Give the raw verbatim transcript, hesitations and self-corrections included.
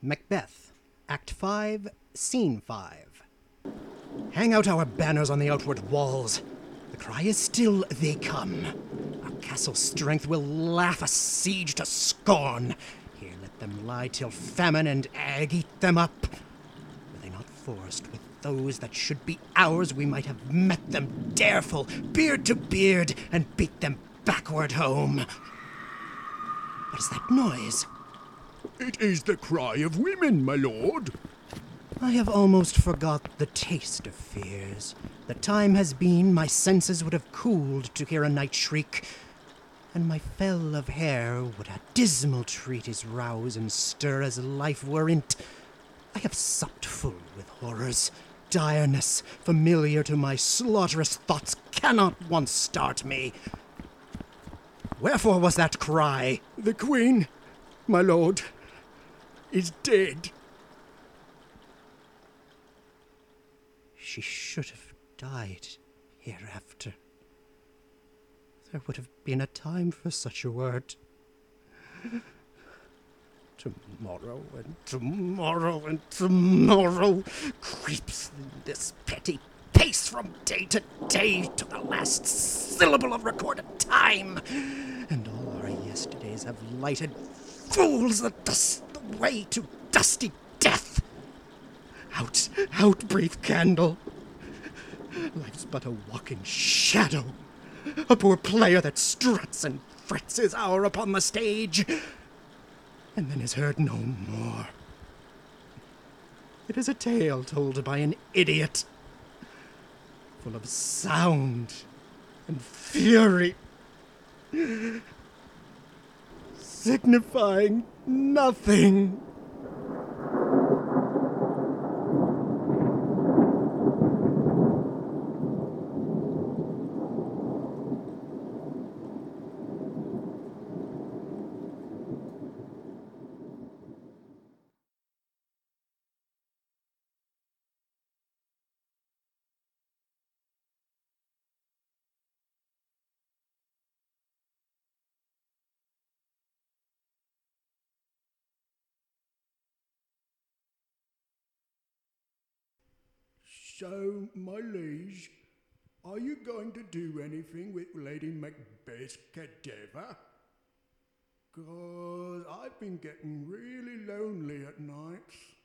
Macbeth, Act five, Scene five. Hang out our banners on the outward walls. The cry is still, they come. Our castle strength will laugh a siege to scorn. Here let them lie till famine and ague eat them up. Were they not forced with those that should be ours, we might have met them dareful, beard to beard, and beat them backward home. What is that noise? It is the cry of women, my lord. I have almost forgot the taste of fears. The time has been my senses would have cooled to hear a night shriek, and my fell of hair would a dismal treatise rouse and stir as life were in't. I have supped full with horrors. Direness, familiar to my slaughterous thoughts, cannot once start me. Wherefore was that cry? The queen, my lord, is dead. She should have died hereafter. There would have been a time for such a word. Tomorrow and tomorrow and tomorrow creeps in this petty pace from day to day to the last syllable of recorded time, and all our yesterdays have lighted fools the dust the way to dusty death. Out, out, brief candle. Life's but a walking shadow, a poor player that struts and frets his hour upon the stage, and then is heard no more. It is a tale told by an idiot, full of sound and fury, signifying nothing. So, my liege, are you going to do anything with Lady Macbeth's cadaver? 'Cause I've been getting really lonely at nights.